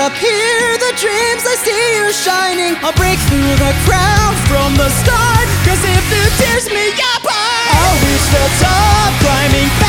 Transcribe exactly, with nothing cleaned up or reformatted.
up here, the dreams I see you shining. I'll break through the crowd from the start, cause if it tears me apart, I'll reach the top, climbing